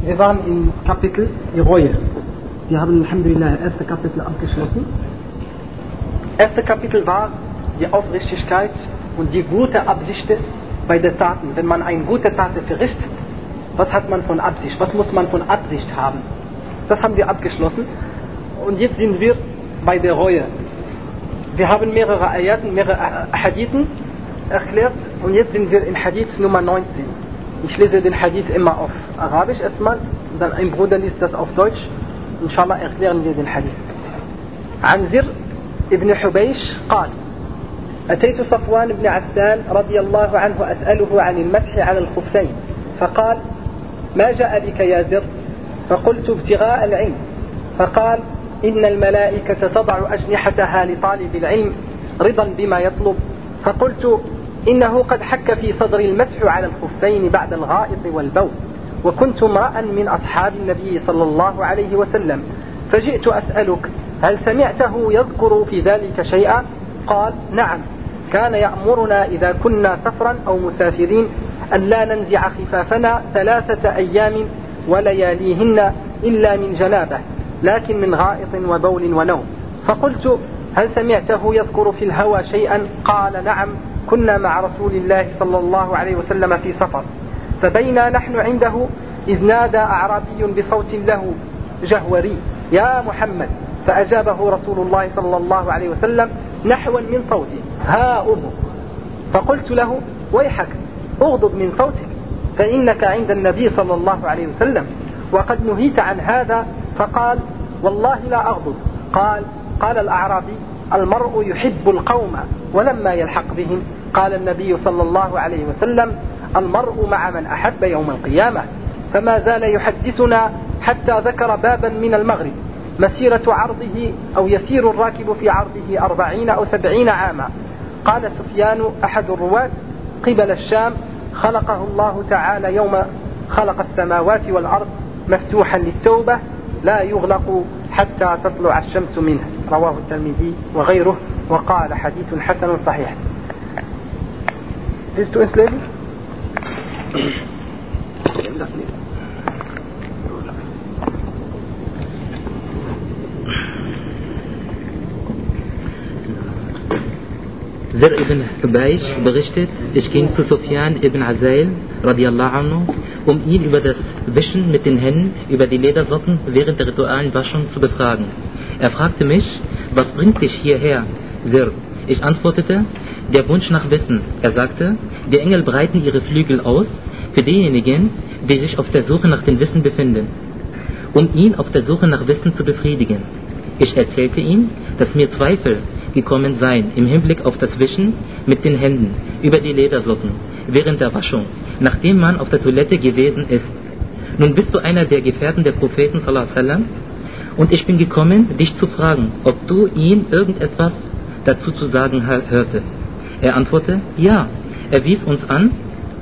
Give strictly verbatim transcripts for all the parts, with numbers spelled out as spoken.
Wir waren im Kapitel die Reue. Wir haben Alhamdulillah das erste Kapitel abgeschlossen. Das erste Kapitel war die Aufrichtigkeit und die gute Absicht bei den Taten. Wenn man eine gute Tat verrichtet, was hat man von Absicht? Was muss man von Absicht haben? Das haben wir abgeschlossen. Und jetzt sind wir bei der Reue. Wir haben mehrere Ayaten, mehrere Hadithen erklärt und jetzt sind wir in Hadith Nummer neunzehn. Ich lese den Hadith immer auf Arabisch erstmal, dann ein Bruder liest das auf Deutsch. Inshallah erklären wir den Hadith. عن زر ابن حبيش قال: أتيت صفوان بن عسال رضي الله عنه أسأله عن المسح على الخفين، فقال: ما جاء بك يا زر؟ فقلت: ابتغاء العلم. فقال: إن الملائكة تضع أجنحتها لطالب العلم رضا بما يطلب. فقلت: إنه قد حك في صدر المسح على الخفين بعد الغائط والبول، وكنت امرأ من أصحاب النبي صلى الله عليه وسلم، فجئت أسألك: هل سمعته يذكر في ذلك شيئا؟ قال: نعم، كان يأمرنا إذا كنا سفرا أو مسافرين أن لا ننزع خفافنا ثلاثة أيام ولياليهن إلا من جنابه، لكن من غائط وبول ونوم. فقلت: هل سمعته يذكر في الهوى شيئا؟ قال: نعم، كنا مع رسول الله صلى الله عليه وسلم في سفر، فبينا نحن عنده إذ نادى أعرابي بصوت له جهوري: يا محمد. فأجابه رسول الله صلى الله عليه وسلم نحوا من صوته: ها أغضب. فقلت له: ويحك، أغضب من صوتك، فإنك عند النبي صلى الله عليه وسلم وقد نهيت عن هذا. فقال: والله لا أغضب. قال قال الأعرابي: المرء يحب القوم ولما يلحق بهم. قال النبي صلى الله عليه وسلم: المرء مع من أحب يوم القيامة. فما زال يحدثنا حتى ذكر بابا من المغرب مسيرة عرضه أو يسير الراكب في عرضه أربعين أو سبعين عاما. قال سفيان أحد الرواة: قبل الشام، خلقه الله تعالى يوم خلق السماوات والأرض مفتوحا للتوبة لا يغلق حتى تطلع الشمس منه. رواه الترمذي وغيره وقال حديث حسن صحيح. Willst du es lesen? Lass nicht. Zir ibn Hubaysh berichtet, ich ging zu Sufyan ibn Azail radiallahu anhu, um ihn über das Wischen mit den Händen über die Ledersocken während der ritualen Waschung zu befragen. Er fragte mich: Was bringt dich hierher, Zir? Ich antwortete: der Wunsch nach Wissen. Er sagte: die Engel breiten ihre Flügel aus für diejenigen, die sich auf der Suche nach dem Wissen befinden, um ihn auf der Suche nach Wissen zu befriedigen. Ich erzählte ihm, dass mir Zweifel gekommen seien im Hinblick auf das Wischen mit den Händen über die Ledersocken während der Waschung, nachdem man auf der Toilette gewesen ist. Nun bist du einer der Gefährten der Propheten sallallahu alaihi wasallam und ich bin gekommen, dich zu fragen, ob du ihn irgendetwas dazu zu sagen hörtest. Er antwortete: ja. Er wies uns an,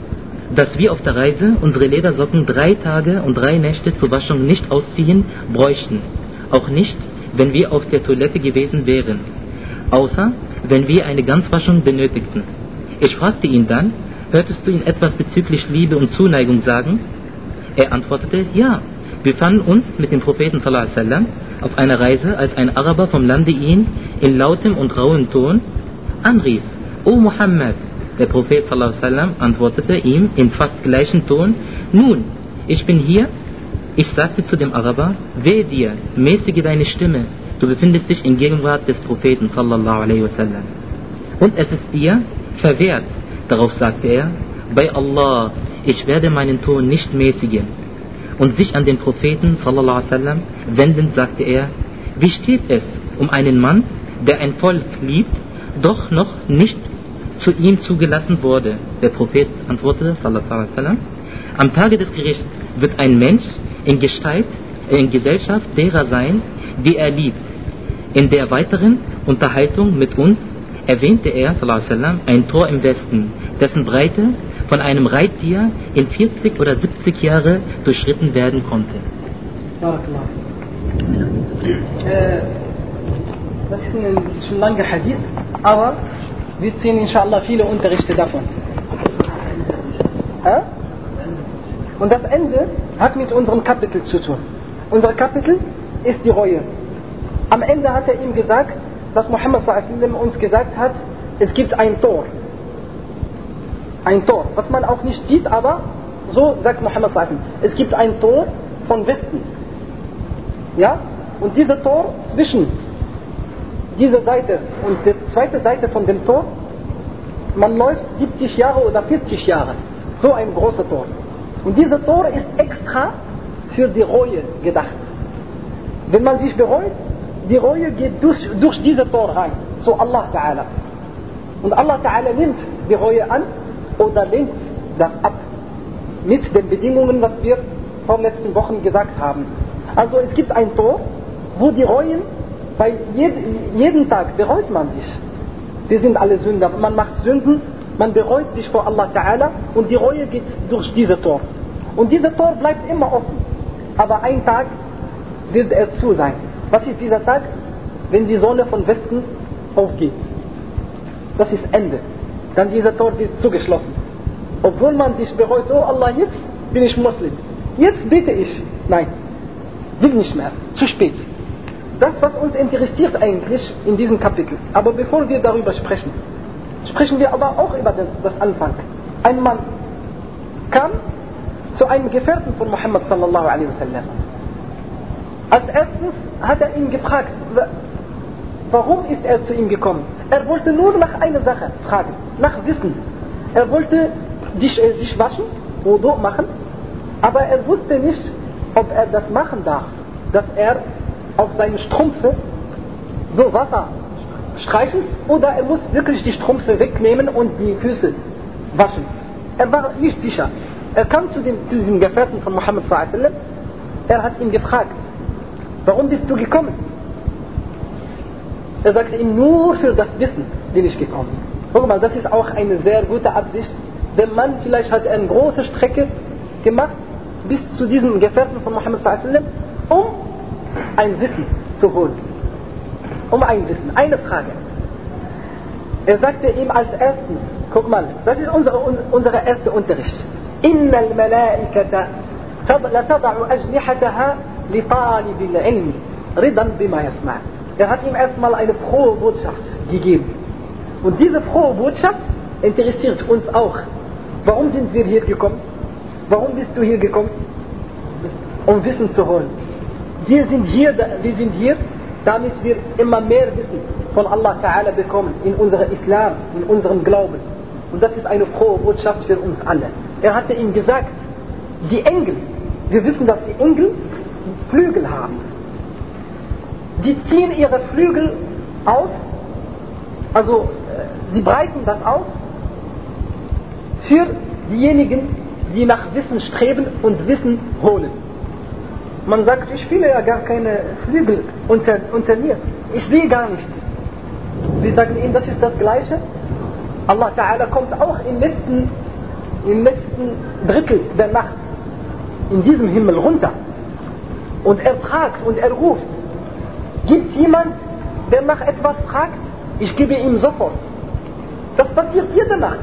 dass wir auf der Reise unsere Ledersocken drei Tage und drei Nächte zur Waschung nicht ausziehen bräuchten, auch nicht, wenn wir auf der Toilette gewesen wären, außer wenn wir eine Ganzwaschung benötigten. Ich fragte ihn dann: hörtest du ihn etwas bezüglich Liebe und Zuneigung sagen? Er antwortete: ja. Wir fanden uns mit dem Propheten sallallahu alaihi wasallam auf einer Reise, als ein Araber vom Lande ihn in lautem und rauem Ton anrief: O Muhammad! Der Prophet sallallahu alaihi wasallam antwortete ihm in fast gleichem Ton: nun, ich bin hier. Ich sagte zu dem Araber: wehe dir, mäßige deine Stimme, du befindest dich in Gegenwart des Propheten sallallahu alaihi wasallam. Und es ist dir verwehrt. Darauf sagte er: bei Allah, ich werde meinen Ton nicht mäßigen. Und sich an den Propheten sallallahu alaihi wasallam wendend sagte er: wie steht es um einen Mann, der ein Volk liebt, doch noch nicht zu ihm zugelassen wurde? Der Prophet antwortete sallallahu alaihi wasallam: am Tage des Gerichts wird ein Mensch in Gestalt, in Gesellschaft derer sein, die er liebt. In der weiteren Unterhaltung mit uns erwähnte er sallallahu alaihi wasallam ein Tor im Westen, dessen Breite von einem Reittier in vierzig oder siebzig Jahre durchschritten werden konnte. Äh, das ist ein schon langer Hadith, aber wir ziehen inshallah viele Unterrichte davon. Äh? Und das Ende hat mit unserem Kapitel zu tun. Unser Kapitel ist die Reue. Am Ende hat er ihm gesagt, dass Muhammad sallallahu alaihi wasallam uns gesagt hat, es gibt ein Tor. Ein Tor, was man auch nicht sieht, aber so sagt Muhammad sallallahu alaihi wasallam. Es gibt ein Tor von Westen. Ja? Und dieses Tor zwischen dieser Seite und der zweiten Seite von dem Tor, man läuft siebzig Jahre oder vierzig Jahre. So ein großer Tor. Und dieser Tor ist extra für die Reue gedacht. Wenn man sich bereut, die Reue geht durch, durch dieses Tor rein, zu Allah Ta'ala. Und Allah Ta'ala nimmt die Reue an oder lehnt das ab. Mit den Bedingungen, was wir vor letzten Wochen gesagt haben. Also es gibt ein Tor, wo die Reuen, bei jed, jeden Tag bereut man sich. Wir sind alle Sünder, man macht Sünden, man bereut sich vor Allah Ta'ala und die Reue geht durch dieses Tor. Und dieser Tor bleibt immer offen. Aber ein Tag wird er zu sein. Was ist dieser Tag? Wenn die Sonne von Westen aufgeht. Das ist Ende. Dann dieser Tor wird zugeschlossen. Obwohl man sich bereut, oh Allah, jetzt bin ich Muslim. Jetzt bete ich. Nein, will nicht mehr. Zu spät. Das, was uns interessiert eigentlich in diesem Kapitel. Aber bevor wir darüber sprechen, sprechen wir aber auch über das Anfang. Ein Mann kam zu einem Gefährten von Muhammad sallallahu alaihi wasallam. Als erstes hat er ihn gefragt, warum ist er zu ihm gekommen? Er wollte nur nach einer Sache fragen, nach Wissen. Er wollte sich, äh, sich waschen, Wudu machen, aber er wusste nicht, ob er das machen darf, dass er auf seine Strümpfe so Wasser streichelt oder er muss wirklich die Strümpfe wegnehmen und die Füße waschen. Er war nicht sicher. Er kam zu, dem, zu diesem Gefährten von Muhammad sallallahu alaihi wasallam. Er hat ihn gefragt, warum bist du gekommen? Er sagte ihm, nur für das Wissen bin ich gekommen. Guck mal, das ist auch eine sehr gute Absicht. Der Mann vielleicht hat eine große Strecke gemacht bis zu diesem Gefährten von Muhammad sallallahu alaihi wasallam, um ein Wissen zu holen. Um ein Wissen, eine Frage. Er sagte ihm als erstes, guck mal, das ist unsere, unsere erste Unterricht. Inna al-Malaikata latada'u ajnihataha li talib al-ilm ridan bima yasma'. Er hat ihm erstmal eine frohe Botschaft gegeben. Und diese frohe Botschaft interessiert uns auch. Warum sind wir hier gekommen? Warum bist du hier gekommen? Um Wissen zu holen. Wir sind hier, wir sind hier, damit wir immer mehr Wissen von Allah Ta'ala bekommen in unserem Islam, in unserem Glauben. Und das ist eine frohe Botschaft für uns alle. Er hatte ihm gesagt, die Engel, wir wissen, dass die Engel Flügel haben. Sie ziehen ihre Flügel aus, also sie breiten das aus für diejenigen, die nach Wissen streben und Wissen holen. Man sagt, ich fühle ja gar keine Flügel unter, unter mir. Ich sehe gar nichts. Wir sagen ihm, das ist das Gleiche. Allah Ta'ala kommt auch im letzten, im letzten Drittel der Nacht in diesem Himmel runter. Und er fragt und er ruft. Gibt es jemanden, der nach etwas fragt? Ich gebe ihm sofort. Das passiert jede Nacht.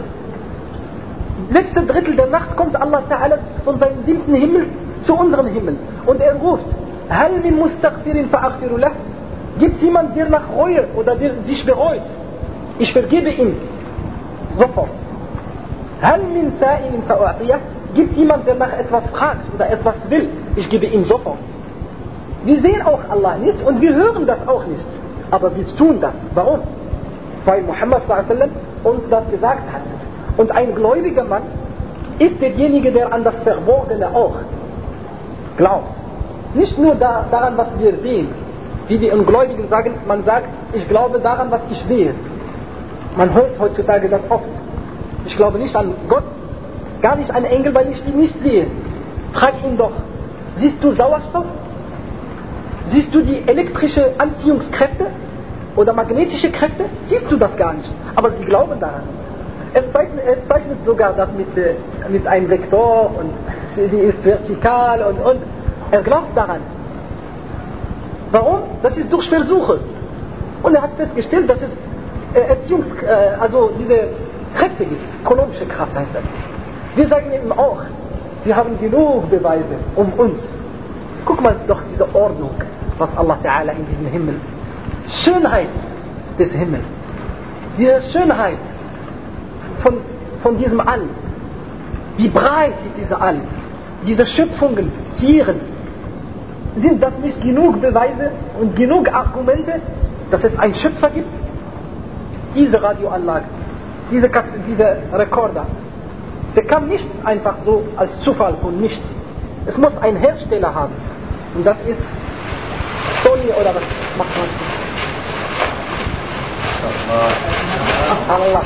Letzte Drittel der Nacht kommt Allah Ta'ala von seinem siebten Himmel zu unserem Himmel. Und er ruft, Hal min mustaghfirin fa'aghfiru lah? Gibt es jemanden, der nach Reue oder der sich bereut? Ich vergebe ihm sofort. Hal min sa'ilin fa'u'tiyah? Gibt es jemanden, der nach etwas fragt oder etwas will? Ich gebe ihm sofort. Wir sehen auch Allah nicht und wir hören das auch nicht. Aber wir tun das. Warum? Weil Muhammad sallallahu alaihi wasallam uns das gesagt hat. Und ein gläubiger Mann ist derjenige, der an das Verborgene auch glaubt. Nicht nur da, daran, was wir sehen. Wie die Ungläubigen sagen, man sagt, ich glaube daran, was ich sehe. Man hört heutzutage das oft. Ich glaube nicht an Gott, gar nicht an Engel, weil ich die nicht sehe. Frag ihn doch, siehst du Sauerstoff? Siehst du die elektrische Anziehungskräfte oder magnetische Kräfte? Siehst du das gar nicht. Aber sie glauben daran. Er zeichnet, er zeichnet sogar das mit, mit einem Vektor und die ist vertikal und, und er glaubt daran. Warum? Das ist durch Versuche. Und er hat festgestellt, dass es Erziehungs, also diese Kräfte gibt. Kolonische Kraft heißt das. Wir sagen ihm auch, wir haben genug Beweise um uns. Guck mal doch diese Ordnung, was Allah Ta'ala in diesem Himmel, Schönheit des Himmels, diese Schönheit von, von diesem All, wie breit ist dieser All, diese Schöpfungen, Tieren, sind das nicht genug Beweise und genug Argumente, dass es einen Schöpfer gibt? Diese Radioanlage, diese, diese Rekorder, der kann nichts einfach so als Zufall von nichts. Es muss einen Hersteller haben. Und das ist Sony oder was macht man? Allah.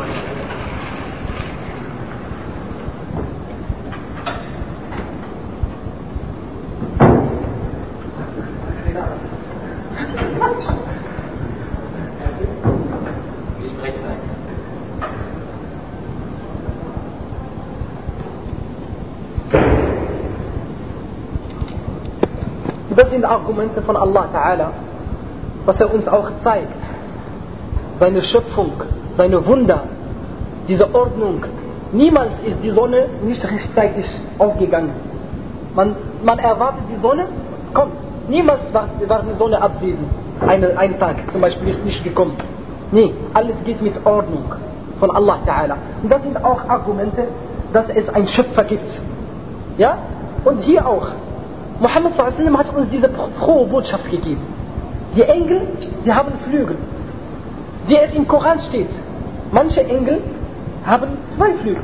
Das sind Argumente von Allah Ta'ala, was er uns auch zeigt. Seine Schöpfung, seine Wunder, diese Ordnung. Niemals ist die Sonne nicht rechtzeitig aufgegangen. Man, man erwartet die Sonne, kommt. Niemals war, war die Sonne abwesend. Eine, ein Tag zum Beispiel ist nicht gekommen. Nee, alles geht mit Ordnung von Allah Ta'ala. Und das sind auch Argumente, dass es einen Schöpfer gibt. Ja? Und hier auch. Muhammad sallallahu alaihi wasallam hat uns diese frohe Botschaft gegeben. Die Engel, sie haben Flügel. Wie es im Koran steht. Manche Engel haben zwei Flügel.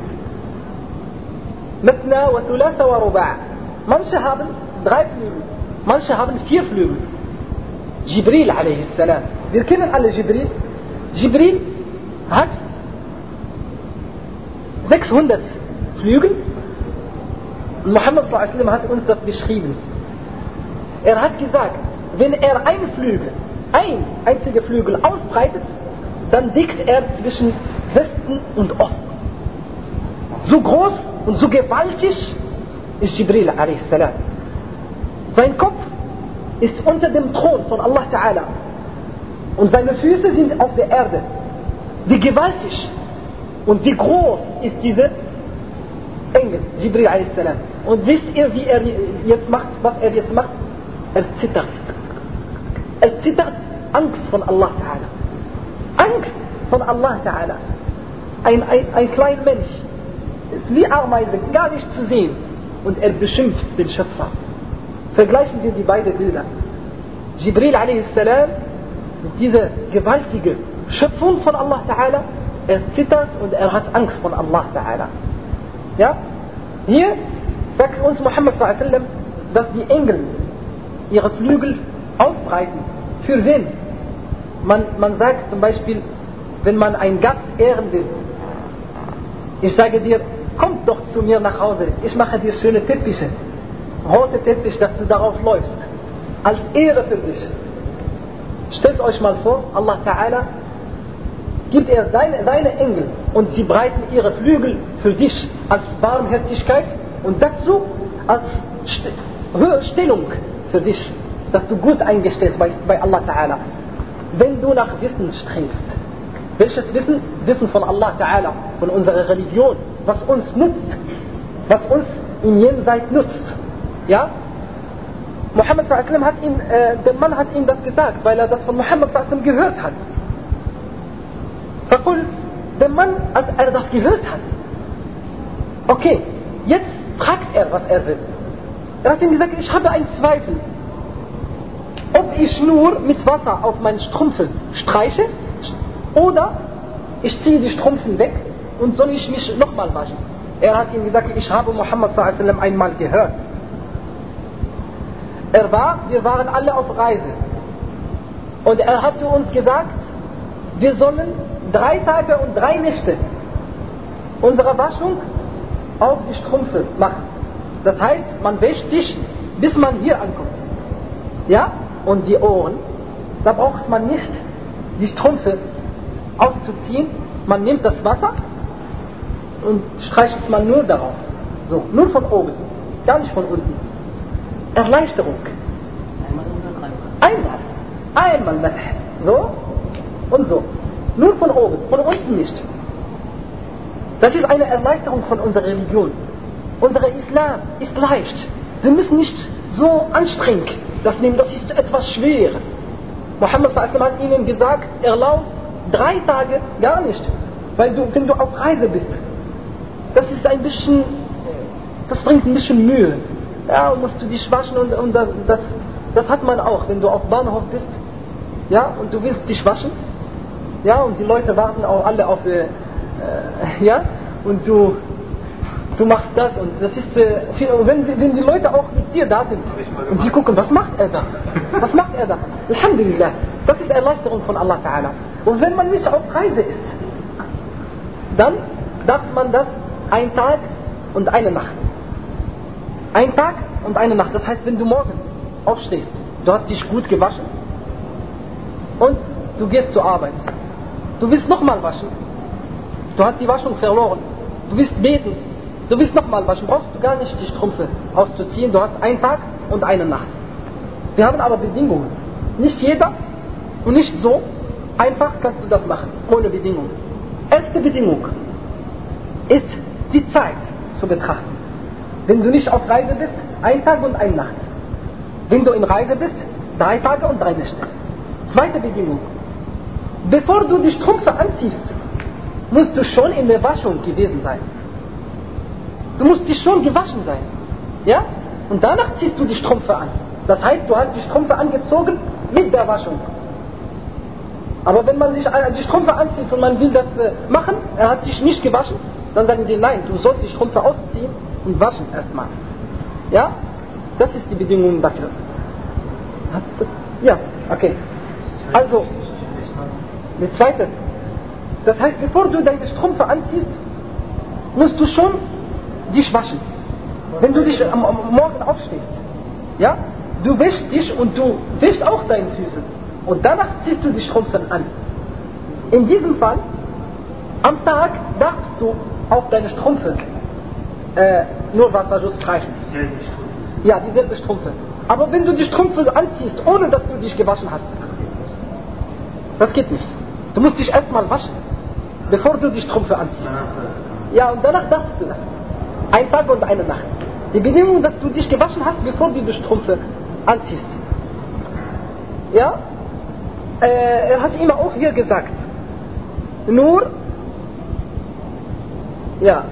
Matna wa thulatha wa ruba'. Manche haben drei Flügel. Manche haben vier Flügel. Jibril alayhi salam. Wir kennen alle Jibril. Jibril hat sechshundert Flügel. Muhammad sallallahu alaihi wasallam hat uns das beschrieben. Er hat gesagt, wenn er einen Flügel, ein einziger Flügel ausbreitet, dann deckt er zwischen Westen und Osten. So groß und so gewaltig ist Jibril alaihi salam. Sein Kopf ist unter dem Thron von Allah Ta'ala und seine Füße sind auf der Erde. Wie gewaltig und wie groß ist diese Engel, Jibril alaihi salam. Und wisst ihr, wie er jetzt macht, was er jetzt macht? Er zittert. Er zittert Angst von Allah Ta'ala. Angst von Allah Ta'ala. Ein, ein, ein kleiner Mensch ist wie Ameise, gar nicht zu sehen. Und er beschimpft den Schöpfer. Vergleichen wir die beiden Bilder. Jibril alaihi salam mit dieser gewaltigen Schöpfung von Allah Ta'ala, er zittert und er hat Angst von Allah Ta'ala. Ja? Hier sagt uns Muhammad sallallahu alaihi wasallam, dass die Engel ihre Flügel ausbreiten. Für wen? Man, man sagt zum Beispiel, wenn man einen Gast ehren will, ich sage dir, komm doch zu mir nach Hause, ich mache dir schöne Teppiche, rote Teppich, dass du darauf läufst, als Ehre für dich. Stellt euch mal vor, Allah Ta'ala gibt er seine, seine Engel und sie breiten ihre Flügel für dich als Barmherzigkeit und dazu als Stellung für dich, dass du gut eingestellt bist bei Allah Ta'ala. Wenn du nach Wissen strebst, welches Wissen? Wissen von Allah Ta'ala, von unserer Religion, was uns nutzt, was uns im Jenseits nutzt. Ja? Muhammad sallallahu alaihi wasallam hat ihm, äh, der Mann hat ihm das gesagt, weil er das von Muhammad sallallahu alaihi wasallam gehört hat. Verkult, der Mann, als er das gehört hat, okay, jetzt fragt er, was er will. Er hat ihm gesagt, ich habe einen Zweifel, ob ich nur mit Wasser auf meinen Strümpfen streiche oder ich ziehe die Strümpfen weg und soll ich mich nochmal waschen. Er hat ihm gesagt, ich habe Muhammad sallallahu alaihi wasallam einmal gehört. Er war, wir waren alle auf Reise und er hat zu uns gesagt, wir sollen drei Tage und drei Nächte unsere Waschung auf die Strümpfe machen. Das heißt, man wäscht sich, bis man hier ankommt. Ja? Und die Ohren, da braucht man nicht die Strümpfe auszuziehen. Man nimmt das Wasser und streicht man nur darauf. So, nur von oben, gar nicht von unten. Erleichterung. Einmal. Einmal Masah. So und so. Nur von oben, von unten nicht. Das ist eine Erleichterung von unserer Religion. unser Islam ist leicht. Wir müssen nicht so anstrengend das nehmen, das ist etwas schwer. Muhammad hat ihnen gesagt, erlaubt drei Tage gar nicht, weil du, wenn du auf Reise bist, das ist ein bisschen, das bringt ein bisschen Mühe. Ja, musst du dich waschen und, und das, das hat man auch, wenn du auf Bahnhof bist, ja, und du willst dich waschen, ja, und die Leute warten auch alle auf, äh, ja, und du, du machst das und das ist, äh, viel, wenn, wenn die Leute auch mit dir da sind und sie gucken, was macht er da? Was macht er da? Alhamdulillah, das ist Erleichterung von Allah Ta'ala. Und wenn man nicht auf Reise ist, dann darf man das ein Tag und eine Nacht. Ein Tag und eine Nacht. Das heißt, wenn du morgen aufstehst, du hast dich gut gewaschen und du gehst zur Arbeit. Du willst nochmal waschen. Du hast die Waschung verloren. Du willst beten. Du willst nochmal waschen. Brauchst du gar nicht die Strümpfe auszuziehen. Du hast einen Tag und eine Nacht. Wir haben aber Bedingungen. Nicht jeder und nicht so einfach kannst du das machen. Ohne Bedingungen. Erste Bedingung ist die Zeit zu betrachten. Wenn du nicht auf Reise bist, ein Tag und eine Nacht. Wenn du in Reise bist, drei Tage und drei Nächte. Zweite Bedingung. Bevor du die Strümpfe anziehst, musst du schon in der Waschung gewesen sein. Du musst dich schon gewaschen sein. Ja? Und danach ziehst du die Strümpfe an. Das heißt, du hast die Strümpfe angezogen mit der Waschung. Aber wenn man sich die Strümpfe anzieht und man will das machen, er hat sich nicht gewaschen, dann sagen die, nein, du sollst die Strümpfe ausziehen und waschen erstmal. Ja? Das ist die Bedingung dafür. Hast du das? Ja, okay. Also, die zweite. Das heißt, bevor du deine Strümpfe anziehst, musst du schon dich waschen. Wenn du dich am, am Morgen aufstehst, ja, du wäschst dich und du wäschst auch deine Füße. Und danach ziehst du die Strümpfe an. In diesem Fall, am Tag darfst du auf deine Strümpfe äh, nur Wasser streichen. Ja, dieselbe Strümpfe. Aber wenn du die Strümpfe anziehst, ohne dass du dich gewaschen hast, das geht nicht. Du musst dich erstmal waschen, bevor du die Strümpfe anziehst. Ja, und danach darfst du das. Ein Tag und eine Nacht. Die Bedingung, dass du dich gewaschen hast, bevor du die Strümpfe anziehst. Ja? Äh, er hat immer auch hier gesagt, nur, ja,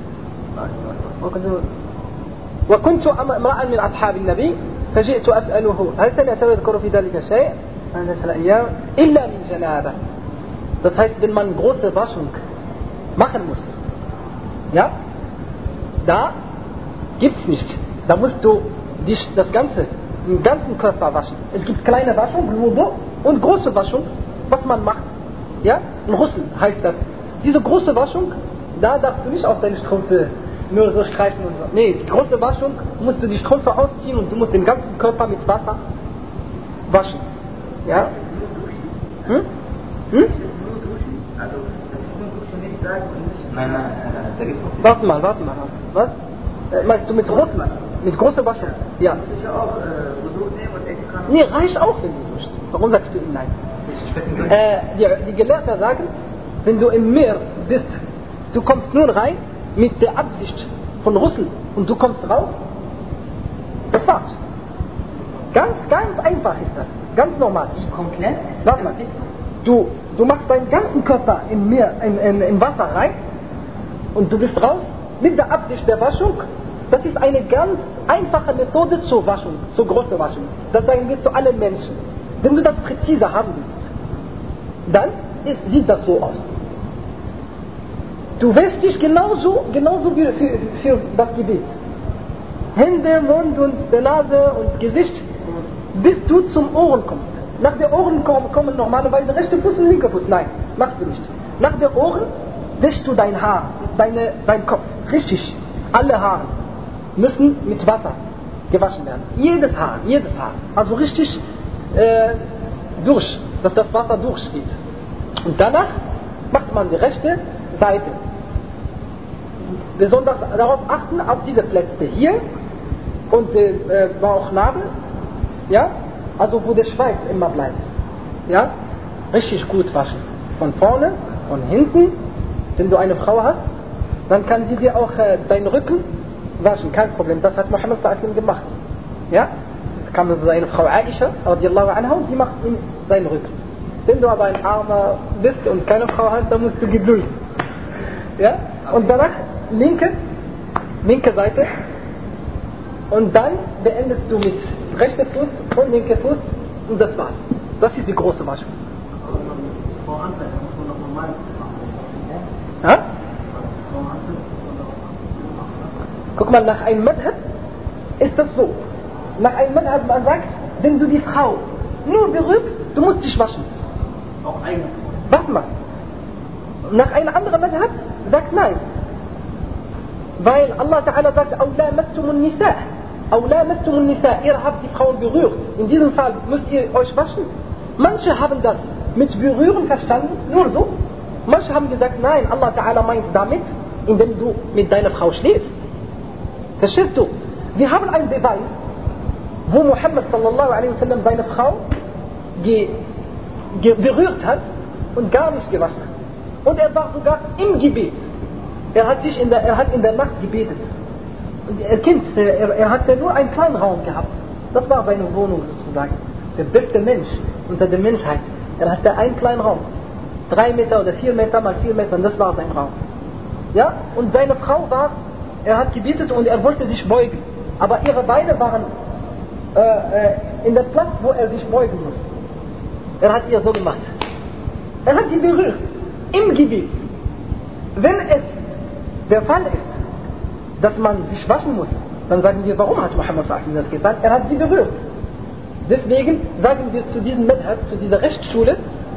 وكنت امرأ من أصحاب النبي فجئت أسأله هل سمعت يذكر في ذلك شيء عن ذلك الأيام إلا من جنابة. Das heißt, wenn man große Waschung machen muss, ja, da gibt's nicht. Da musst du dich das Ganze, den ganzen Körper waschen. Es gibt kleine Waschung, Wudu, und große Waschung, was man macht. Ja, ein Ghusl heißt das. Diese große Waschung, da darfst du nicht auf deine Strümpfe nur so streichen und so. Nee, die große Waschung musst du die Strümpfe ausziehen und du musst den ganzen Körper mit Wasser waschen. Ja? Hm? Hm? Also, das muss ich nicht sagen. Nein, nein, da gibt's noch. Warte mal, warte mal. Was? Äh, meinst du mit großen? Mit großer Waschung? Ja. Ich auch Wudu nehmen und extra. Nee, reicht auch, wenn du wischst. Warum sagst du ihm nein? Äh, die, die Gelehrten sagen, wenn du im Meer bist, du kommst nur rein mit der Absicht von Ghusl und du kommst raus, das war's. Ganz, ganz einfach ist das. Ganz normal. Wie komplett? Warte mal. Du, du machst deinen ganzen Körper im Meer, in, in, in Wasser rein und du bist raus mit der Absicht der Waschung. Das ist eine ganz einfache Methode zur Waschung, zur großen Waschung. Das sagen wir zu allen Menschen. Wenn du das präzise haben willst, dann ist, sieht das so aus. Du wäschst dich genauso, genauso wie für, für das Gebet. Hände, Mund und die Nase und Gesicht, bis du zum Ohren kommst. Nach den Ohren kommen, kommen normalerweise rechte Fuß und linke Fuß. Nein, machst du nicht. Nach den Ohren wäschst du dein Haar, deine, dein Kopf. Richtig. Alle Haare müssen mit Wasser gewaschen werden. Jedes Haar, jedes Haar. Also richtig äh, durch, dass das Wasser durchgeht. Und danach macht man die rechte Seite. Besonders darauf achten, auf diese Plätze hier und äh, Bauchnabel, ja, also wo der Schweiß immer bleibt, ja, richtig gut waschen. Von vorne, von hinten. Wenn du eine Frau hast, dann kann sie dir auch äh, deinen Rücken waschen, kein Problem. Das hat Muhammad sallallahu alaihi wasallam gemacht. Ja? Da kam seine Frau Aisha, radiallahu anha, und die macht ihm seinen Rücken. Wenn du aber ein Armer bist und keine Frau hast, dann musst du gedulden. Ja? Und danach linke, linke Seite. Und dann beendest du mit rechter Fuß und linker Fuß und das war's. Das ist die große Waschung. Ja? Guck mal, nach einem Madhab ist das so. Nach einem Madhab, man sagt, wenn du die Frau nur berührst, du musst dich waschen. Auch eigene. Warte mal. Nach einem anderen Madhab sagt nein. Weil Allah Ta'ala sagt, أَوْ لَامَسْتُمُ النِّسَاءَ أَوْ لَامَسْتُمُ النِّسَاءَ Ihr habt die Frauen berührt. In diesem Fall müsst ihr euch waschen. Manche haben das mit Berühren verstanden, nur so. Manche haben gesagt, nein, Allah Ta'ala meint damit, indem du mit deiner Frau schläfst. Verstehst du? Wir haben einen Beweis, wo Muhammad sallallahu alaihi wasallam seine Frau ge, ge, berührt hat und gar nicht gewaschen hat. Und er war sogar im Gebet. Er hat, sich in der, er hat in der Nacht gebetet. Und er kennt, er, er hatte nur einen kleinen Raum gehabt. Das war seine Wohnung sozusagen. Der beste Mensch unter der Menschheit. Er hatte einen kleinen Raum. Drei Meter oder vier Meter mal vier Meter, und das war sein Raum. Ja? Und seine Frau war, er hat gebetet und er wollte sich beugen. Aber ihre Beine waren äh, äh, in der Platz, wo er sich beugen muss. Er hat ihr so gemacht. Er hat sie berührt. Im Gebet. Wenn es der Fall ist, dass man sich waschen muss, dann sagen wir, warum hat Muhammad sallallahu alaihi wasallam das getan? Er hat sie berührt. Deswegen sagen wir zu diesem Madhab, zu dieser Rechtsschule,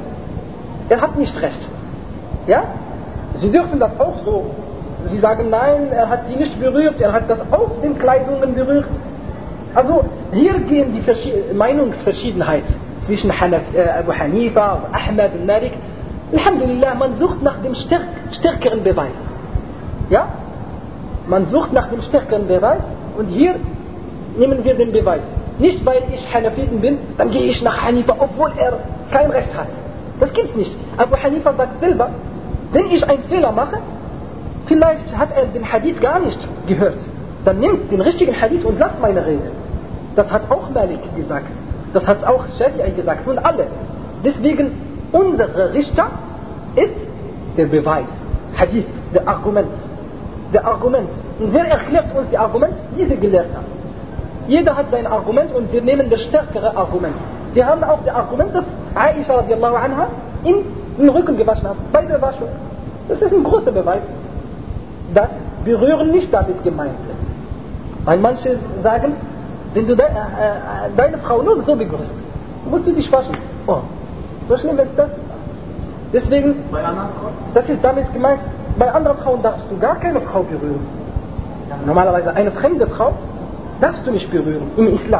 er hat nicht recht. Ja? Sie dürfen das auch so. Sie sagen, nein, er hat sie nicht berührt, er hat das auch den Kleidungen berührt. Also hier gehen die Verschi- Meinungsverschiedenheit zwischen Hanaf, äh, Abu Hanifa und Ahmad und Malik. Alhamdulillah, man sucht nach dem stärk- stärkeren Beweis. Ja? Man sucht nach dem stärkeren Beweis und hier nehmen wir den Beweis. Nicht weil ich Hanafiten bin, dann gehe ich nach Hanifa, obwohl er kein Recht hat. Das gibt's nicht. Abu Hanifa sagt selber, wenn ich einen Fehler mache, vielleicht hat er den Hadith gar nicht gehört. Dann nimmt den richtigen Hadith und lasst meine Rede. Das hat auch Malik gesagt. Das hat auch Shafi'i gesagt und alle. Deswegen, unsere Richter ist der Beweis. Hadith, der Argument. Der Argument. Und wer erklärt uns die Argument? Diese Gelehrten. Jeder hat sein Argument und wir nehmen das stärkere Argument. Wir haben auch das Argument, dass Aisha radiallahu anha in den Rücken gewaschen hat. Bei der Waschung. Das ist ein großer Beweis, dass Berühren nicht damit gemeint ist. Weil manche sagen, wenn du de, äh, deine Frau nur so begrüßt, musst du dich waschen. Oh, so schlimm ist das. Deswegen, das ist damit gemeint, bei anderen Frauen darfst du gar keine Frau berühren. Normalerweise eine fremde Frau darfst du nicht berühren im Islam.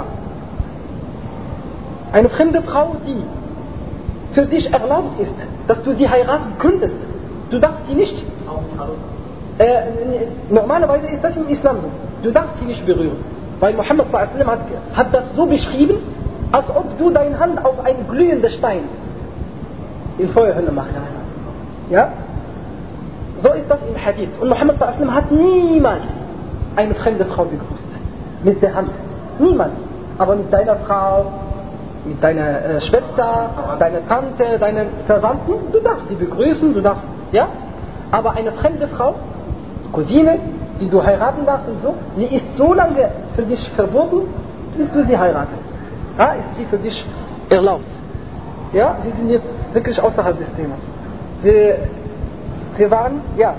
Eine fremde Frau, die für dich erlaubt ist, dass du sie heiraten könntest, du darfst sie nicht. Äh, normalerweise ist das im Islam so. Du darfst sie nicht berühren. Weil Muhammad sallallahu alaihi wasallam hat, hat das so beschrieben, als ob du deine Hand auf einen glühenden Stein in Feuerhölle machst. Ja? So ist das im Hadith. Und Muhammad sallallahu alaihi wasallam hat niemals eine fremde Frau begrüßt. Mit der Hand. Niemals. Aber mit deiner Frau, mit deiner äh, Schwester, deiner Tante, deinen Verwandten, du darfst sie begrüßen, du darfst, ja? Aber eine fremde Frau, Cousine, die du heiraten darfst und so, sie ist so lange für dich verboten, bis du sie heiratest. Ja, ist sie für dich erlaubt. Ja, wir sind jetzt wirklich außerhalb des Themas. Wir, wir waren, ja.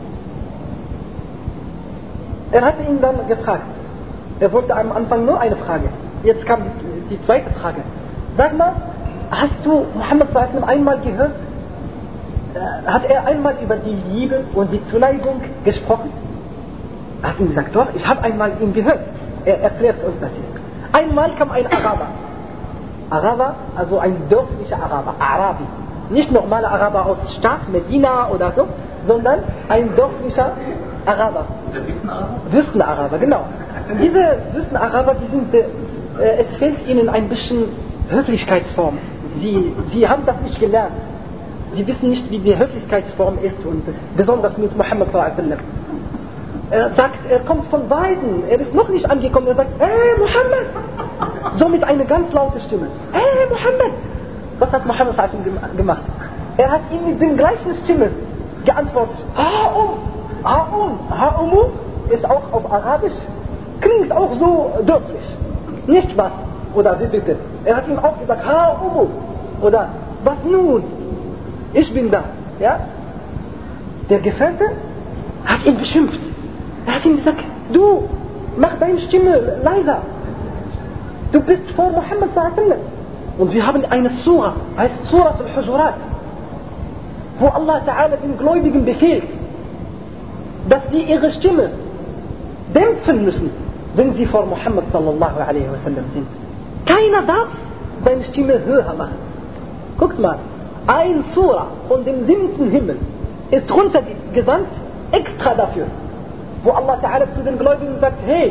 Er hatte ihn dann gefragt. Er wollte am Anfang nur eine Frage. Jetzt kam die, die zweite Frage. Sag mal, hast du Muhammad sallallahu alaihi wasallam einmal gehört? Äh, hat er einmal über die Liebe und die Zuneigung gesprochen? Er hat ihm gesagt, doch, ich habe einmal ihn gehört. Er erklärt uns das jetzt. Einmal kam ein Araber. Araber, also ein dörflicher Araber, Arabi. Nicht normaler Araber aus Stadt, Medina oder so, sondern ein dörflicher Araber. Der Wüstenaraber? Wüstenaraber, genau. Und diese Wüstenaraber, die sind, äh, es fehlt ihnen ein bisschen Höflichkeitsform. Sie, sie haben das nicht gelernt. Sie wissen nicht, wie die Höflichkeitsform ist und besonders mit Muhammad sallallahu alaihi wasallam. Er sagt, er kommt von Weiden, er ist noch nicht angekommen, er sagt, hey Mohammed! So mit einer ganz lauten Stimme, hey Mohammed! Was hat Mohammed gemacht? Er hat ihm mit der gleichen Stimme geantwortet, Ha'um! Ha'um! Ha'umu ist auch auf Arabisch, klingt auch so dörflich. Nicht was, oder wie bitte? Er hat ihm auch gesagt, Ha'umu! Oder, was nun? Ich bin da, ja? Der Gefährte hat ihn beschimpft. Er hat ihm gesagt, du, mach deine Stimme leiser. Du bist vor Muhammad sallallahu alaihi wasallam. Und wir haben eine Sura, heißt Surat al-Hujurat, wo Allah Ta'ala den Gläubigen befiehlt, dass sie ihre Stimme dämpfen müssen, wenn sie vor Muhammad sallallahu alaihi wasallam sind. Keiner darf seine Stimme höher machen. Guckt mal, ein Sura von dem siebten Himmel ist runtergesandt extra dafür, wo Allah Ta'ala zu den Gläubigen sagt, hey,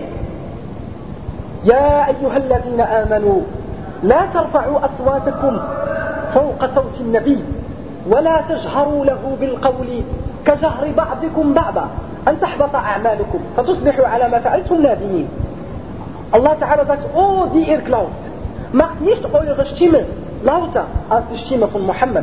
يا أيها الذين آمنوا لا ترفعوا أصواتكم فوق صوت النبي ولا تجهروا له بالقول كجهر بعضكم بعضا أن تحبط أعمالكم فتصبحوا على ما فعلتم نادمين. Allah Ta'ala sagt, oh die ihr glaubt, macht nicht eure Stimme lauter als die Stimme von Muhammad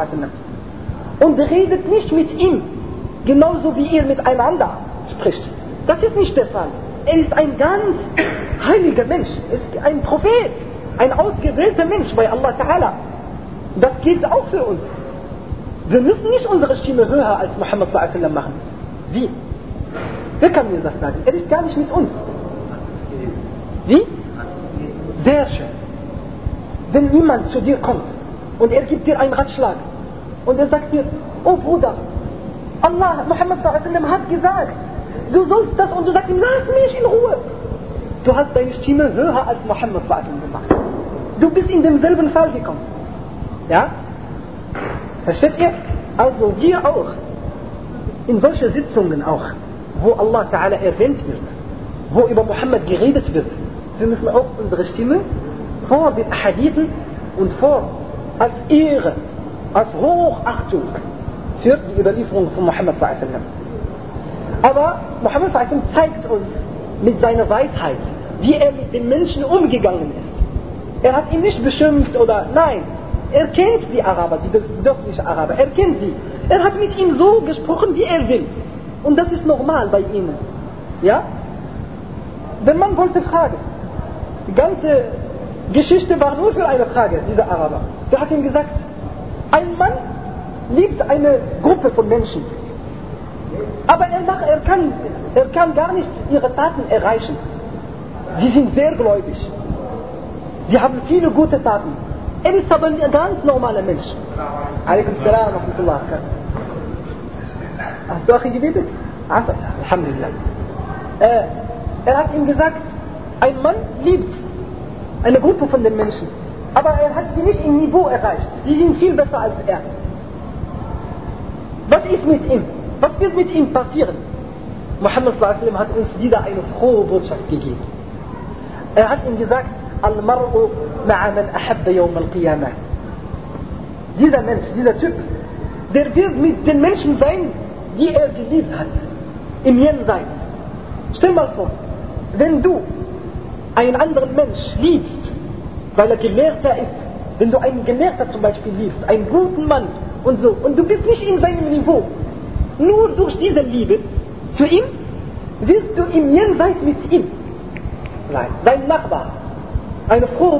und redet nicht mit ihm genauso wie ihr miteinander spricht. Das ist nicht der Fall. Er ist ein ganz heiliger Mensch, er ist ein Prophet, ein ausgewählter Mensch bei Allah Ta'ala. Das gilt auch für uns. Wir müssen nicht unsere Stimme höher als Muhammad sallallahu alaihi wasallam machen. Wie? Wer kann mir das sagen? Er ist gar nicht mit uns. Wie? Sehr schön. Wenn jemand zu dir kommt und er gibt dir einen Ratschlag und er sagt dir, oh Bruder, Allah, Muhammad sallallahu alaihi wasallam hat gesagt, du sollst das, und du sagst ihm, lass mich in Ruhe. Du hast deine Stimme höher als Muhammad sallallahu alaihi wasallam gemacht. Du bist in demselben Fall gekommen. Ja? Versteht ihr? Also wir auch, in solchen Sitzungen auch, wo Allah Ta'ala erwähnt wird, wo über Muhammad geredet wird, wir müssen auch unsere Stimme vor den Ahadithen und vor als Ehre, als Hochachtung für die Überlieferung von Muhammad sallallahu alaihi wasallam. Aber Muhammad sallallahu alaihi wasallam zeigt uns mit seiner Weisheit, wie er mit den Menschen umgegangen ist. Er hat ihn nicht beschimpft oder nein, er kennt die Araber, die dörflichen Araber, er kennt sie. Er hat mit ihm so gesprochen, wie er will. Und das ist normal bei ihnen. Ja? Der Mann wollte fragen. Die ganze Geschichte war nur für eine Frage, dieser Araber. Der hat ihm gesagt, ein Mann liebt eine Gruppe von Menschen. Aber er, macht, er, kann, er kann gar nicht ihre Taten erreichen. Sie sind sehr gläubig. Sie haben viele gute Taten. Er ist aber ein ganz normaler Mensch. Alaikum salam wa rahmatullah. Hast du auch gebetet? Asa, alhamdulillah. Äh, er hat ihm gesagt, ein Mann liebt eine Gruppe von den Menschen. Aber er hat sie nicht im Niveau erreicht. Sie sind viel besser als er. Was ist mit ihm? Was wird mit ihm passieren? Muhammad sallallahu alaihi wasallam hat uns wieder eine frohe Botschaft gegeben. Er hat ihm gesagt, Al-Mar'u ma'a man ahabba yawm al-Qiyamah. Dieser Mensch, dieser Typ, der wird mit den Menschen sein, die er geliebt hat, im Jenseits. Stell mal vor, wenn du einen anderen Mensch liebst, weil er Gelehrter ist, wenn du einen Gelehrter zum Beispiel liebst, einen guten Mann und so, und du bist nicht in seinem Niveau, nur durch diese Liebe zu ihm, wirst du im Jenseits mit ihm sein, sein Nachbar, eine frohe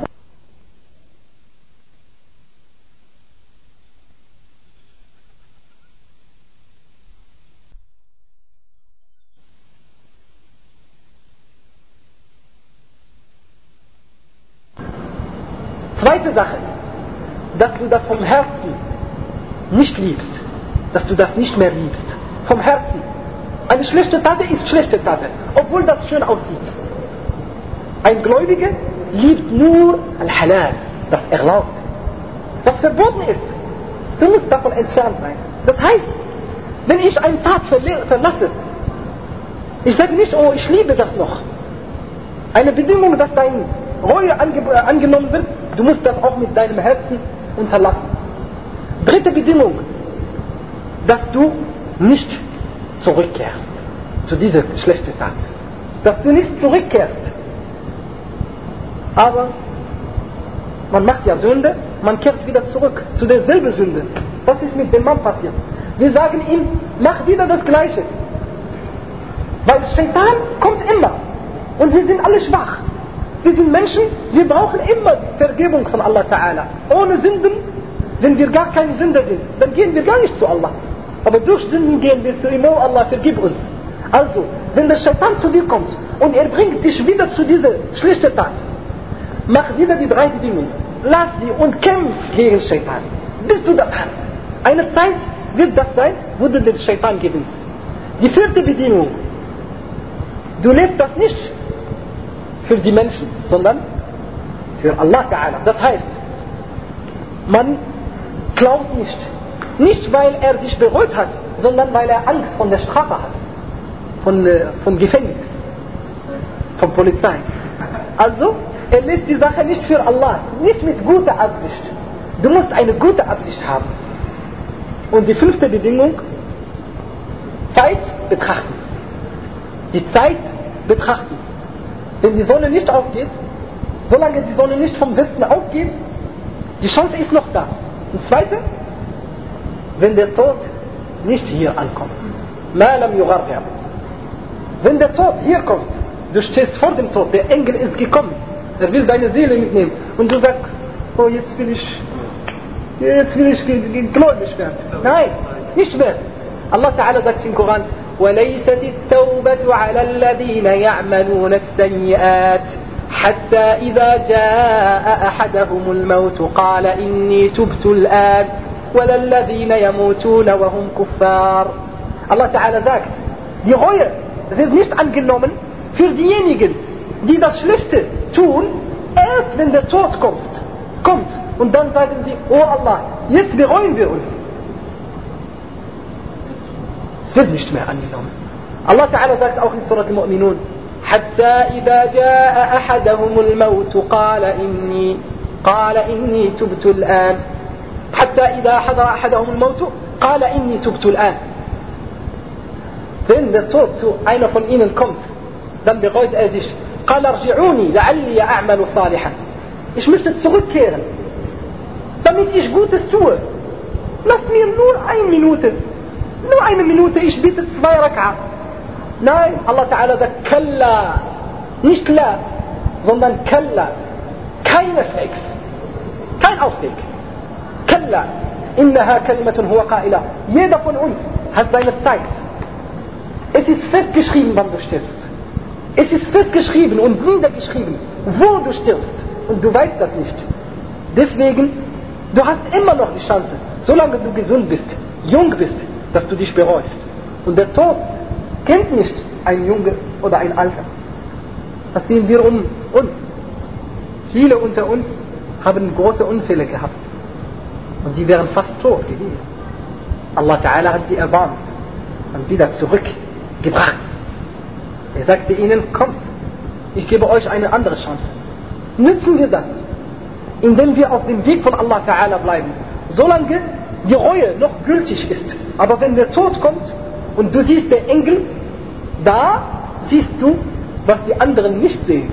Zweite Sache, dass du das vom Herzen nicht liebst, dass du das nicht mehr liebst, vom Herzen. Eine schlechte Tate ist schlechte Tate, obwohl das schön aussieht. Ein Gläubiger liebt nur Al-Halal, das erlaubt. Was verboten ist, du musst davon entfernt sein. Das heißt, wenn ich eine Tat verlasse, ich sage nicht, oh, ich liebe das noch. Eine Bedingung, dass deine Reue ange- angenommen wird, du musst das auch mit deinem Herzen unterlassen. Dritte Bedingung, dass du nicht zurückkehrst. zu dieser schlechten Tat. Dass du nicht zurückkehrst. Aber man macht ja Sünde, man kehrt wieder zurück zu derselben Sünde. Was ist mit dem Mann passiert? Wir sagen ihm, mach wieder das Gleiche. Weil Shaitan kommt immer. Und wir sind alle schwach. Wir sind Menschen, wir brauchen immer Vergebung von Allah Ta'ala. Ohne Sünden, wenn wir gar keine Sünder sind, dann gehen wir gar nicht zu Allah. Aber durch Sünden gehen wir zu ihm, oh Allah, vergib uns. Also, wenn der Shaitan zu dir kommt und er bringt dich wieder zu dieser schlechten Tat, mach wieder die drei Bedingungen. Lass sie und kämpf gegen Shaitan. Bis du das hast. Eine Zeit wird das sein, wo du den Shaitan gewinnst. Die vierte Bedingung. Du lässt das nicht für die Menschen, sondern für Allah Ta'ala. Das heißt, man klaut nicht. Nicht, weil er sich bereut hat, sondern weil er Angst von der Strafe hat. Von, äh, vom Gefängnis. Von Polizei. Also, er lässt die Sache nicht für Allah. Nicht mit guter Absicht. Du musst eine gute Absicht haben. Und die fünfte Bedingung, Zeit betrachten. Die Zeit betrachten. Wenn die Sonne nicht aufgeht, solange die Sonne nicht vom Westen aufgeht, die Chance ist noch da. Und zweite, wenn der Tod nicht hier ankommt. Ma lam yughargir. Wenn der Tod hier kommt, du stehst vor dem Tod, der Engel ist gekommen, er will deine Seele mitnehmen und du sagst, oh jetzt will ich, jetzt will ich gläubig werden. Nein, nicht werden. Allah Ta'ala sagt im Koran, وَلَيْسَتِ التَّوْبَةُ عَلَى الَّذِينَ يَعْمَلُونَ السَّيِّئَاتِ حتى إذا جاء أحدهم الموت قال إني تبت الآن ولا الذين يموتون وهم كفار. Allah Ta'ala sagt, die Reue wird nicht angenommen für diejenigen, die das Schlechte tun, erst wenn der Tod kommt. kommt. Und dann sagen sie, oh Allah, jetzt bereuen wir uns. Es wird nicht mehr angenommen. Allah Ta'ala sagt auch in Surah Al-Mu'minun, حتى إذا جاء أحدهم الموت قال إني قال إني تبت الآن حتى إذا حضر أحدهم الموت قال إني تبت الآن. Wenn der Tod zu einer von ihnen kommt, dann bereut er sich. قال ارجعوني لعلي أعمل صالحا. Ich möchte zurückkehren, damit ich Gutes tue. Lass mir nur eine Minute, nur eine Minute, ich bitte zwei Rak'a. Nein, Allah Ta'ala sagt Kalla, nicht La, sondern Kalla, keineswegs, kein Ausweg. Kalla, innaha kalimatun huwa qa'ila. Jeder von uns hat seine Zeit. Es ist festgeschrieben, wann du stirbst. Es ist festgeschrieben und niedergeschrieben, wo du stirbst. Und du weißt das nicht. Deswegen, du hast immer noch die Chance, solange du gesund bist, jung bist, dass du dich bereust. Und der Tod kennt nicht ein Junge oder ein Alter. Das sehen wir um uns. Viele unter uns haben große Unfälle gehabt. Und sie wären fast tot gewesen. Allah Ta'ala hat sie erbarmt und wieder zurückgebracht. Er sagte ihnen, kommt, ich gebe euch eine andere Chance. Nützen wir das, indem wir auf dem Weg von Allah Ta'ala bleiben. Solange die Reue noch gültig ist. Aber wenn der Tod kommt und du siehst den Engel, da siehst du, was die anderen nicht sehen.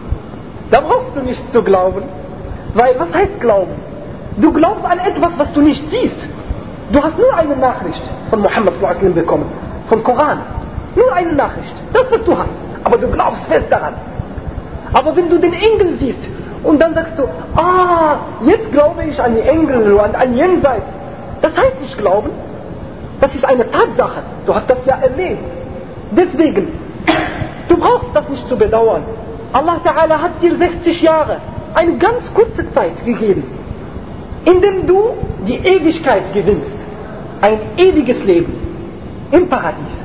Da brauchst du nicht zu glauben. Weil, was heißt glauben? Du glaubst an etwas, was du nicht siehst. Du hast nur eine Nachricht von Muhammad sallallahu alaihi wasallam bekommen, vom Koran. Nur eine Nachricht, das was du hast. Aber du glaubst fest daran. Aber wenn du den Engel siehst und dann sagst du, ah, jetzt glaube ich an die Engel und an Jenseits. Das heißt nicht glauben. Das ist eine Tatsache. Du hast das ja erlebt. Deswegen, du brauchst das nicht zu bedauern. Allah Ta'ala hat dir sechzig Jahre, eine ganz kurze Zeit gegeben, indem du die Ewigkeit gewinnst. Ein ewiges Leben im Paradies.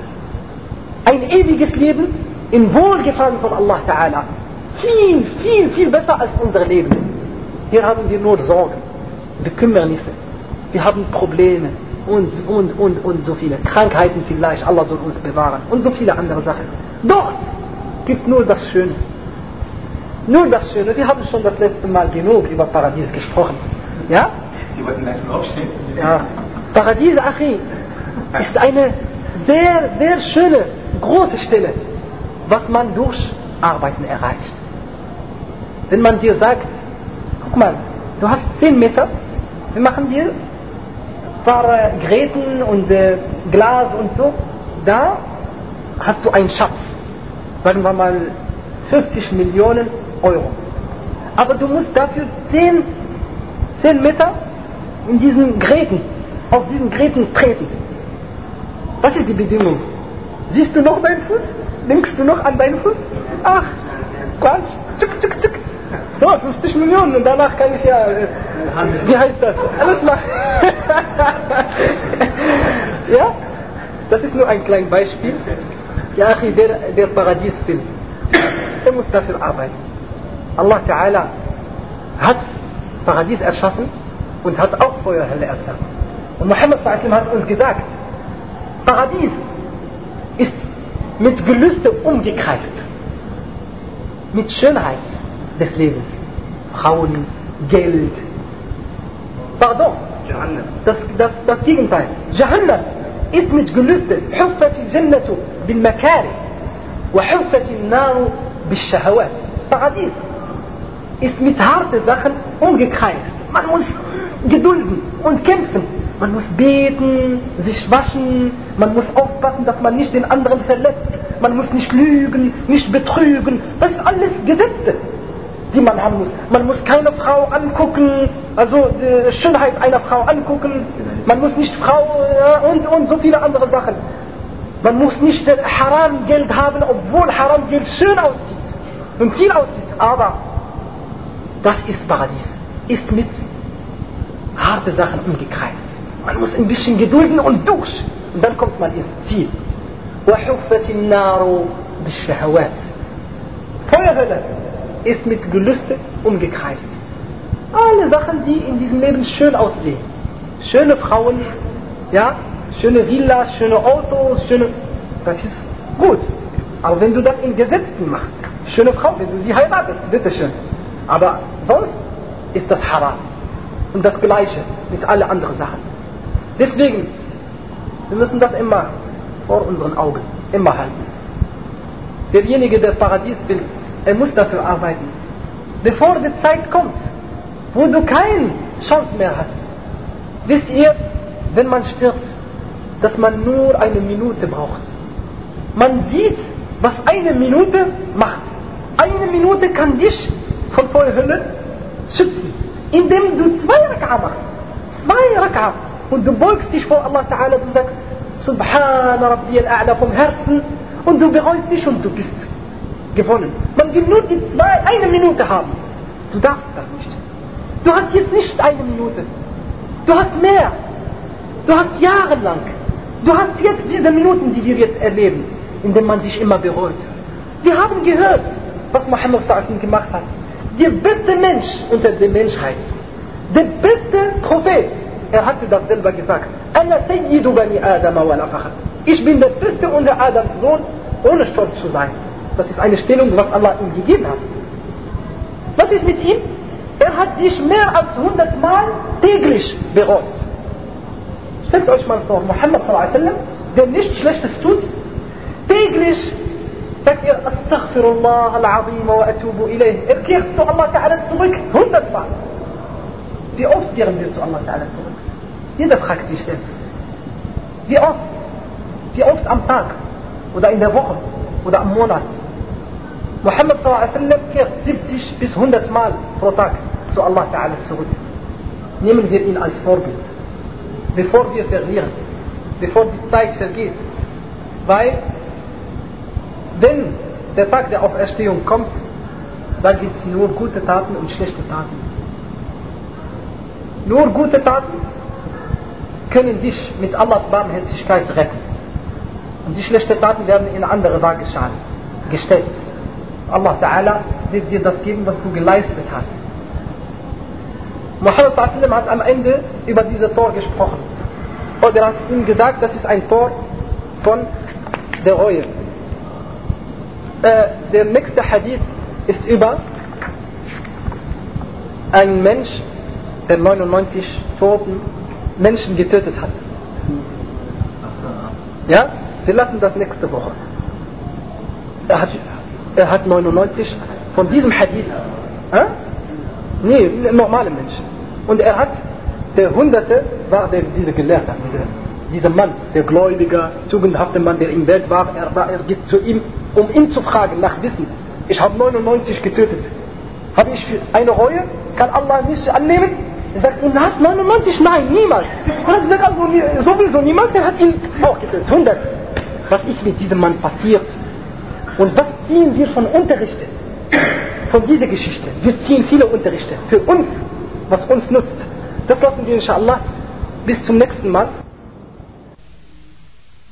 Ein ewiges Leben im Wohlgefallen von Allah Ta'ala. Viel, viel, viel besser als unser Leben. Hier haben wir nur Sorgen, Bekümmernisse. Wir haben Probleme und, und, und, und so viele. Krankheiten vielleicht, Allah soll uns bewahren. Und so viele andere Sachen. Dort gibt es nur das Schöne. Nur das Schöne. Wir haben schon das letzte Mal genug über Paradies gesprochen. Ja? Die wollten gleich schon aufstehen. Ja. Paradies, Achi, ist eine sehr, sehr schöne große Stelle, was man durch Arbeiten erreicht. Wenn man dir sagt, guck mal, du hast zehn Meter, wir machen dir ein paar äh, Gräten und äh, Glas und so, da hast du einen Schatz, sagen wir mal fünfzig Millionen Euro. Aber du musst dafür zehn Meter in diesen Gräten, auf diesen Gräten treten. Was ist die Bedingung? Siehst du noch deinen Fuß? Denkst du noch an deinen Fuß? Ach, Quatsch, tschuk, tschuk, tschuk. So, fünfzig Millionen und danach kann ich ja, äh, wie heißt das? Alles machen. Ja? Das ist nur ein kleines Beispiel. Ja, der, der Paradiesfilm, er muss dafür arbeiten. Allah Ta'ala hat Paradies erschaffen und hat auch Feuerhölle erschaffen. Und Muhammad sallallahu alaihi wasallam hat uns gesagt, Paradies ist mit Gelüste umgekreist, mit Schönheit des Lebens, Frauen, Geld. Pardon, das, das, das Gegenteil. Jahannam ist mit Gelüste. حفت الجنة بالمكاره وحفت النار بالشهوات. Paradies ist mit harten Sachen umgekreist. Man muss gedulden und kämpfen. Man muss beten, sich waschen, man muss aufpassen, dass man nicht den anderen verletzt. Man muss nicht lügen, nicht betrügen. Das ist alles Gesetze, die man haben muss. Man muss keine Frau angucken, also die Schönheit einer Frau angucken. Man muss nicht Frau äh, und, und so viele andere Sachen. Man muss nicht äh, Haram-Geld haben, obwohl Haram-Geld schön aussieht und viel aussieht. Aber das ist Paradies, ist mit harten Sachen umgekreist. Man muss ein bisschen gedulden und durch. Und dann kommt man ins Ziel. وَحُفَّتِ النَّارُ بِالشَّهَوَاتِ. Feuerhölle ist mit Gelüste umgekreist. Alle Sachen, die in diesem Leben schön aussehen. Schöne Frauen, ja, schöne Villas, schöne Autos, schöne... Das ist gut. Aber wenn du das in Gesetzen machst, schöne Frau, wenn du sie heiratest, bitteschön. Aber sonst ist das Haram. Und das Gleiche mit allen anderen Sachen. Deswegen, wir müssen das immer vor unseren Augen, immer halten. Derjenige, der Paradies will, er muss dafür arbeiten. Bevor die Zeit kommt, wo du keine Chance mehr hast. Wisst ihr, wenn man stirbt, dass man nur eine Minute braucht. Man sieht, was eine Minute macht. Eine Minute kann dich von Feuerhölle schützen, indem du zwei Rak'a machst. Zwei Rak'a. Und du beugst dich vor Allah Ta'ala, du sagst Subhana Rabbi al-A'la vom Herzen und du bereust dich und du bist gewonnen. Man will nur die zwei, eine Minute haben. Du darfst das nicht. Du hast jetzt nicht eine Minute. Du hast mehr. Du hast jahrelang. Du hast jetzt diese Minuten, die wir jetzt erleben, indem man sich immer bereut. Wir haben gehört, was Muhammad sallallahu alaihi wasallam gemacht hat. Der beste Mensch unter der Menschheit. Der beste Prophet. Er hatte das selber gesagt. Ana sayyidu bani Adam wa la fakhr. Ich bin der Beste unter Adams Sohn, ohne stolz zu sein. Das ist eine Stellung, was Allah ihm gegeben hat. Was ist mit ihm? Er hat sich mehr als hundert Mal täglich bereut. Stellt euch mal vor, Muhammad sallallahu alaihi wasallam, der nichts Schlechtes tut, täglich sagt er Astaghfirullah al-Azim wa atubu ilayh. Er kehrt zu Allah Ta'ala zurück, hundert Mal. Wie oft kehren wir zu Allah Ta'ala zurück? Jeder fragt sich selbst. Wie oft? Wie oft am Tag? Oder in der Woche? Oder am Monat? Muhammad sallallahu alaihi wasallam kehrt siebzig bis hundert Mal pro Tag zu Allah Ta'ala zurück. Nehmen wir ihn als Vorbild. Bevor wir verlieren. Bevor die Zeit vergeht. Weil, wenn der Tag der Auferstehung kommt, da gibt es nur gute Taten und schlechte Taten. Nur gute Taten können dich mit Allahs Barmherzigkeit retten. Und die schlechten Taten werden in andere Waagschalen gestellt. Allah Ta'ala wird dir das geben, was du geleistet hast. Muhammad sallallahu alaihi wasallam hat am Ende über dieses Tor gesprochen. Und er hat ihm gesagt, das ist ein Tor von der Reue. Äh, der nächste Hadith ist über einen Mensch, der neunundneunzig toten Menschen getötet hat. Ja? Wir lassen das nächste Woche. er hat, er hat neunundneunzig von diesem Hadith. Äh? Nee, ein normaler Mensch. Und er hat, der Hunderte war der, dieser Gelehrte, dieser, dieser Mann, der gläubige, tugendhafte Mann, der im Welt war. Er, war, er geht zu ihm, um ihn zu fragen nach Wissen. Ich habe neunundneunzig getötet. Habe ich für eine Reue? Kann Allah mich annehmen? Er sagt ihm, hast neunundneunzig? Nein, niemals. Und er sagt also, sowieso niemals, er hat ihn auch getötet. hundert. Was ist mit diesem Mann passiert? Und was ziehen wir von Unterrichten? Von dieser Geschichte. Wir ziehen viele Unterrichte. Für uns, was uns nutzt. Das lassen wir inshallah bis zum nächsten Mal.